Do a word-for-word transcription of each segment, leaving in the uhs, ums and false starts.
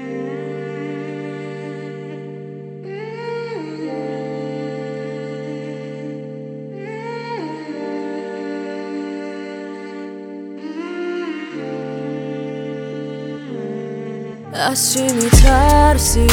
از چی میترسی؟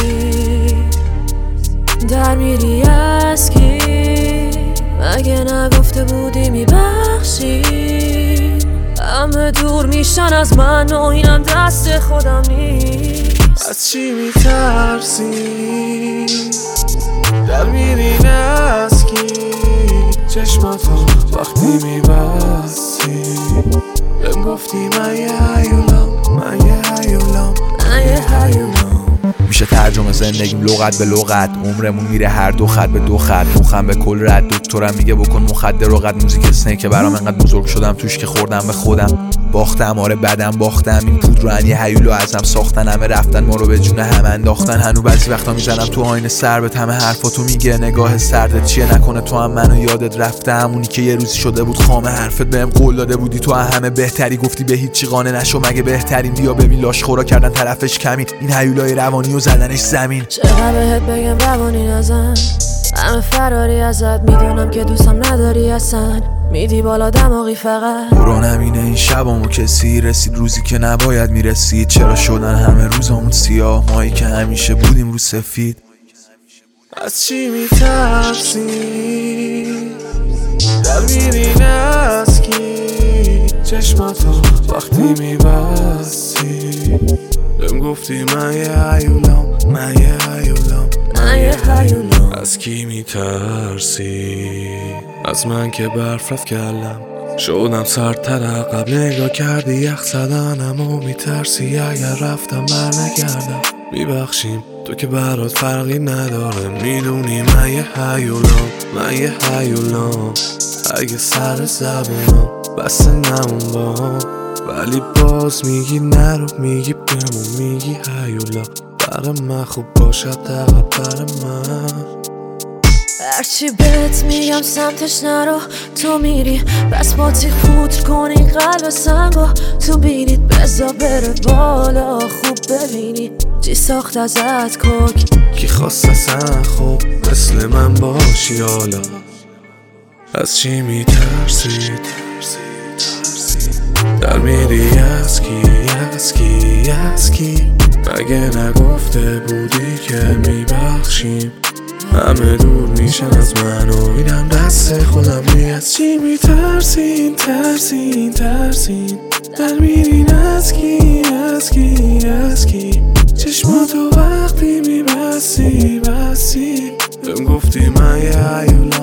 در میری از کی؟ مگه نگفته بودی میبخشی؟ همه دور میشن از من و اینم دست خودم نیست. از چی میترسی؟ در میری از کی؟ چشماتو وقتی میبستی بهم گفتی من یه هیولم، من یه هیولم، من یه هیولم. میشه ترجمه زندگیم لغت به لغت، عمرمون میره هر دو خط به دو خط، مخم به کل رد. دکترم میگه بکن مخدر و قد موزیک سنه که برام انقدر بزرگ شدم توش که خوردم به خودم. باختم آره بدم باختم، این پودر رو یه هیولو ازم ساختن، همه رفتن ما رو به جون هم انداختن. هنو بعضی وقتا میزنم تو آینه سر به همه حرفاتو میگه نگاه سردت چیه، نکنه تو هم منو یادت رفته، همونی که یه روزی شده بود خامه حرفت بهم قول داده بودی تو همه بهتری، گفتی به هیچ چی قانع نشو مگه بهترین، بیا ببین لاش خورا کردن طرفش کمی، این هیولای روانی و زدنش زمین. چقدر بهت بگم روانی نزن، همه فراری ازت، میدونم که دوستم نداری اصلا، میدی بالا دماغی فقط. قرآنم اینه این شبامو کسی رسید روزی که نباید میرسید، چرا شدن همه روزامون سیاه مایی که همیشه بودیم رو سفید. از چی میترسی؟ در میری از کی؟ چشماتو وقتی میبستی بهم گفتی من یه هیولم، من یه هیولم، من یه هیولم. از کی میترسی؟ از من که برف رفت کلم، شدم سردتر قبل نگاه کردی یخ زدنم و میترسی اگر رفتم بر نگردم. میبخشیم تو که برات فرقی نداره، میدونی من یه هیولم، من یه هیولم. اگه سر زبونم بسته نمون با ولی باز میگی نرو، میگی بمون، میگی هیولا برای من خوب باشد دقیق برای من. هرچی بهت میگم سمتش نرو، تو میری بس با تیغ پودر کنی قلب سنگو، تو بینید بزا بره بالا خوب ببینی چی ساخت ازت کوک. کی خواست اصلا خوب مثل من باشی حالا؟ از چی میترسی؟ در میری از کی؟ از کی؟ از کی؟ مگه نگفته بودی که میبخشیم؟ همه دور میشن از من و اینم دست خودم نیست. از چی میترسین؟ ترسین ترسین در میرین از کی؟ از کی؟ از کی؟ چشماتو وقتی میبستی بستی بهم گفتی من یه هیولم،